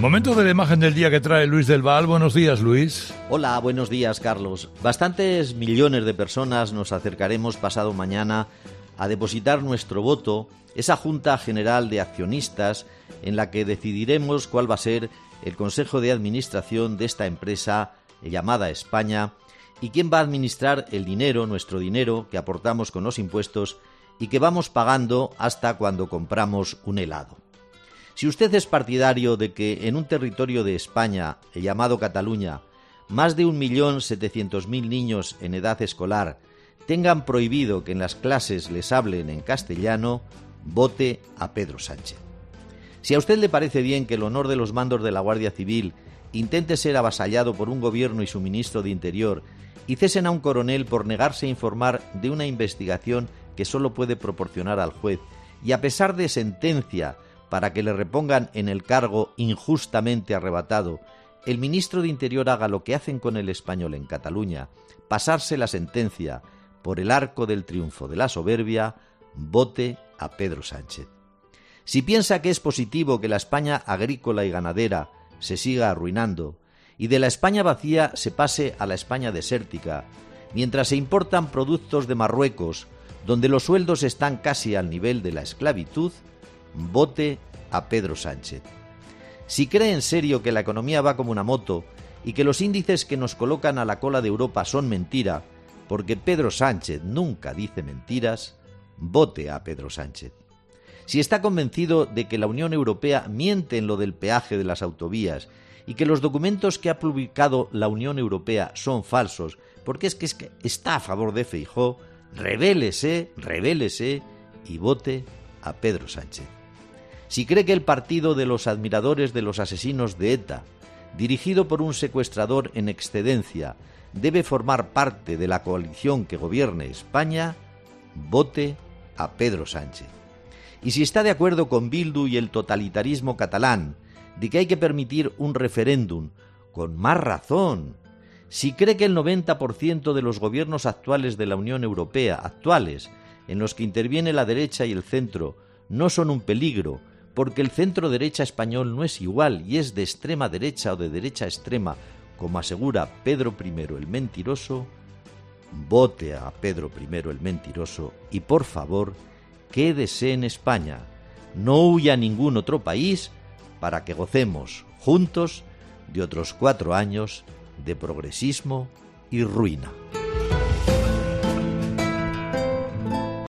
Momento de la imagen del día que trae Luis del Val. Buenos días, Luis. Hola, buenos días, Carlos. Bastantes millones de personas nos acercaremos pasado mañana a depositar nuestro voto, esa Junta General de Accionistas en la que decidiremos cuál va a ser el Consejo de Administración de esta empresa llamada España y quién va a administrar el dinero, nuestro dinero, que aportamos con los impuestos y que vamos pagando hasta cuando compramos un helado. Si usted es partidario de que en un territorio de España, llamado Cataluña, más de 1.700.000 niños en edad escolar tengan prohibido que en las clases les hablen en castellano, vote a Pedro Sánchez. Si a usted le parece bien que el honor de los mandos de la Guardia Civil intente ser avasallado por un gobierno y su ministro de Interior y cesen a un coronel por negarse a informar de una investigación que solo puede proporcionar al juez, y a pesar de sentencia para que le repongan en el cargo injustamente arrebatado, el ministro de Interior haga lo que hacen con el español en Cataluña, pasarse la sentencia por el arco del triunfo de la soberbia, vote a Pedro Sánchez. Si piensa que es positivo que la España agrícola y ganadera se siga arruinando y de la España vacía se pase a la España desértica, mientras se importan productos de Marruecos, donde los sueldos están casi al nivel de la esclavitud, vote a Pedro Sánchez. Si cree en serio que la economía va como una moto y que los índices que nos colocan a la cola de Europa son mentira, porque Pedro Sánchez nunca dice mentiras, vote a Pedro Sánchez. Si está convencido de que la Unión Europea miente en lo del peaje de las autovías y que los documentos que ha publicado la Unión Europea son falsos, porque es que está a favor de Feijóo, rebélese y vote a Pedro Sánchez. Si cree que el partido de los admiradores de los asesinos de ETA, dirigido por un secuestrador en excedencia, debe formar parte de la coalición que gobierne España, vote a Pedro Sánchez. Y si está de acuerdo con Bildu y el totalitarismo catalán de que hay que permitir un referéndum, con más razón. Si cree que el 90% de los gobiernos actuales de la Unión Europea, en los que interviene la derecha y el centro, no son un peligro, porque el centro-derecha español no es igual y es de extrema derecha o de derecha extrema, como asegura Pedro I el Mentiroso, vote a Pedro I el Mentiroso y, por favor, quédese en España, no huya a ningún otro país para que gocemos juntos de otros 4 años de progresismo y ruina.